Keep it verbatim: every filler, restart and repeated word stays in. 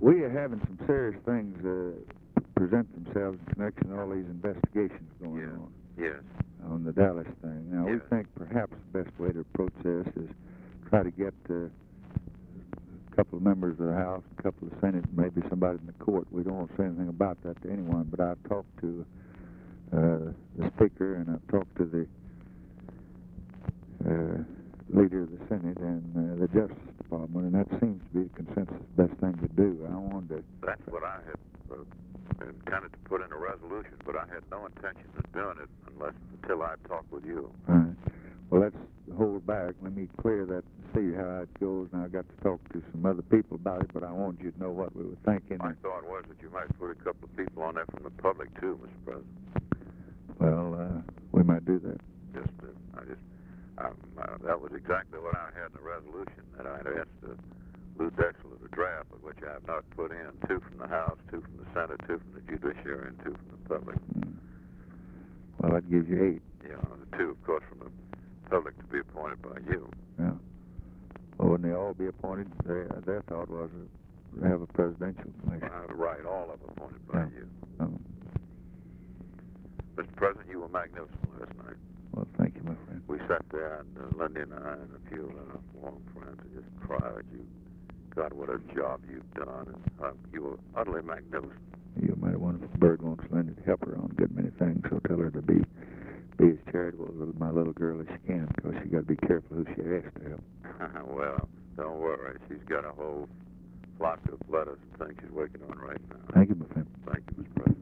we are having some serious things uh, present themselves in connection with all these investigations going Yes. on Yes. on the Dallas thing. Now, Yes. we think perhaps the best way to approach this is try to get uh, a couple of members of the House, a couple of Senate, maybe somebody in the court. We don't want to say anything about that to anyone, but I've talked to uh, the Speaker and I've talked to the uh, leader of the Senate and uh, the Justice Department, and that seems to be the consensus best thing to do. I wanted to... That's what I had uh, intended to put in a resolution, but I had no intention of doing it unless until I talked with you. All right. Well, let's hold back. Let me clear that, see how it goes. Now, I got to talk to some other people about it, but I wanted you to know what we were thinking. My thought was that you might put a couple of people on there from the public, too, Mister President. Well, uh, we might do that. Just, uh, I just, um, uh, that was exactly what I had in the resolution, that I had asked uh, Lou Dexler to draft, but which I have not put in. Two from the House, two from the Senate, two from the Judiciary, and two from the public. Mm. Well, that gives you eight. Yeah, the two, of course, from the public to be appointed by you. Yeah. Well, wouldn't they all be appointed? Their, their thought was to have a presidential commission. I have a right, all of them appointed by Yeah. you. Oh. Mister President, you were magnificent last night. Well, thank you, my friend. We sat there, and uh, Lindy and I and a few of our long friends and just cried. You, God, what a job you've done. And uh, you were utterly magnificent. You might have wonderful. Bird wants Linda to help her on a good many things, so tell her to be be as charitable as my little girl as she can, because she got to be careful who she asks to help. Well, don't worry. She's got a whole flock of letters and things she's working on right now. Thank you, my friend. Thank you, Mister President.